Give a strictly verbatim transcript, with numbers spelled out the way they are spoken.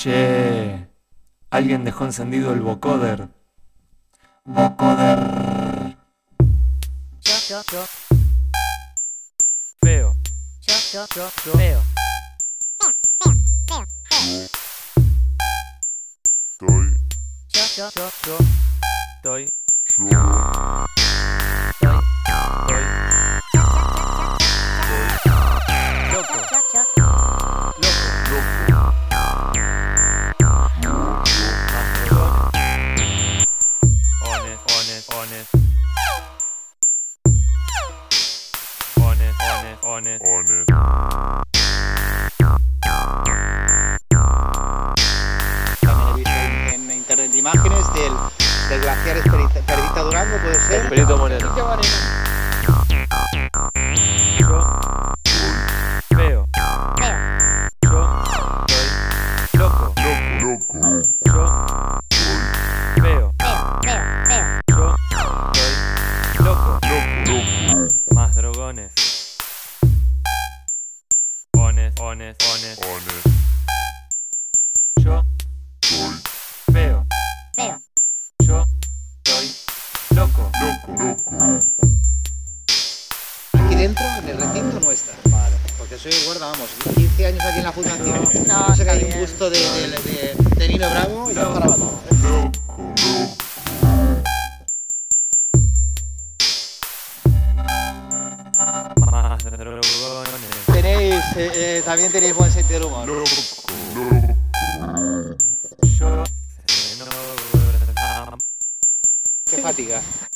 Che, alguien dejó encendido el vocoder. Vocoder. Yo, yo, yo, Feo. yo, yo, yo, yo, feo. Estoy, Yo, yo, yo, yo, Estoy. yo, estoy Loco. yo, yo, Loco. Honest, honest, honest. Honest, honest, honest. honest, También he visto en, en internet imágenes del, del glaciar Esperita, Perdita Durango, ¿puede ser? Perito Moreno. Perito Moreno. Yo. Feo. feo. Yo. Soy. Loco. loco, loco, Yo. Feo. Feo, feo, feo. Yo. Soy. Loco. loco, Más drogones. Honest, honest, honest. honest, Yo. soy, Feo. Feo. Yo. Soy. Loco. loco, loco, Aquí dentro, en el recinto, no está. Vale. Porque soy guarda, vamos, quince años aquí en la fundación. No, No sé que está hay un bien. gusto de, de, de, de Nino Bravo y no para todo. Más drogones. Tenéis, eh, eh, también tenéis buen sentido del humor. loco, loco. Yo. Se no. Qué fatiga.